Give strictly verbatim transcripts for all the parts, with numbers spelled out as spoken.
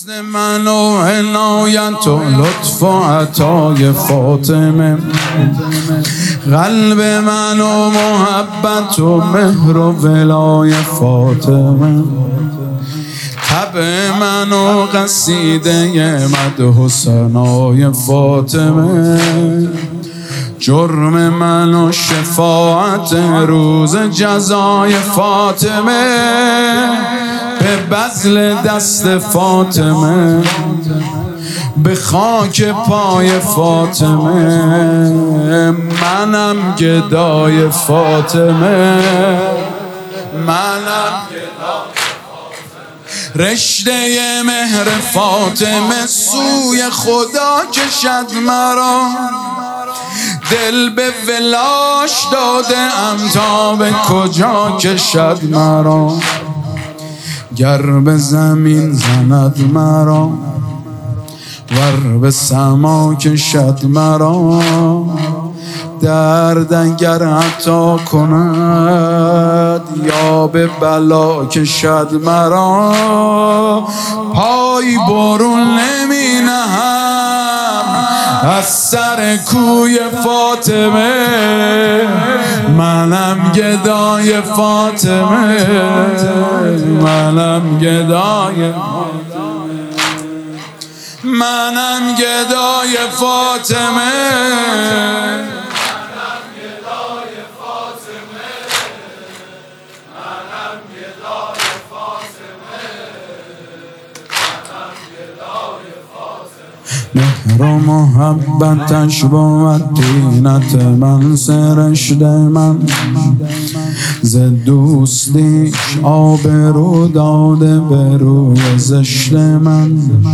حسن من و عنایت و لطف و عطای فاطمه، قلب من و محبت و مهر و ولای فاطمه، طبع من و قصیده مدح و ثنای فاطمه، جرم من و شفاعت روز جزای فاطمه، به بذل دست فاطمه، به خاک پای فاطمه، منم گدای فاطمه، منم رشته مهر فاطمه سوی خدا کشد مرا، دل به ولاش داده ام تا به کجا کشد مرا، گر به زمین زند مرا ور به سما کشد مرا، درد اگر عطا کند یا به بلا کشد مرا، پای برون نمی نهم از سر کوی فاطمه، منم گدای فاطمه، منم گدای منم گدای فاطمه، مهر و محبتش بود طینت من، سرشت من ز دوستیش آبرو داده به روی زشت من،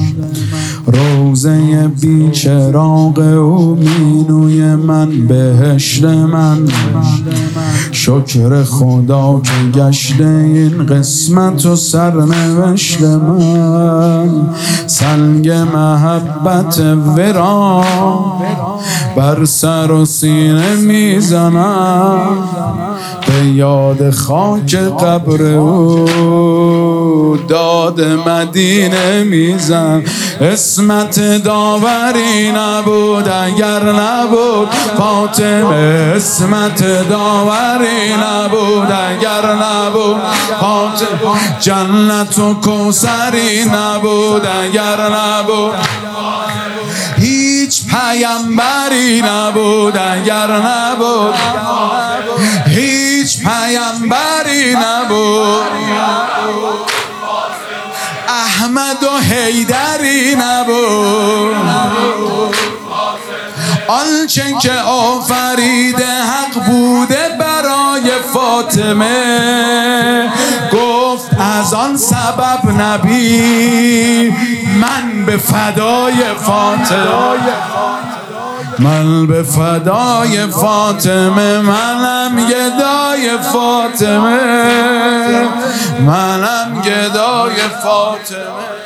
روزه بی چراغ او مینوی من بهشت من، شکر خدا که گشته این قسمت و سرنوشت من، سنگ محبت ورا بر سر و سینه میزنم، به یاد خاک قبر او داد مدینه میزن، اسمت داوری نبود اگر نبود فاطمه، اسمت داوری نبود اگر نبود فاطمه، جنت و کوثری نبود اگر نبود، هیچ پیامبری نبود اگر نبود، هیچ پیامبری نبود، احمد و حیدری نبود، آنچه که آفریده حق بوده برای فاطمه، گفت از آن سبب نبی من به فدای فاطمه، من به فدای فاطمه، منم گدای فاطمه، منم گدای فاطمه.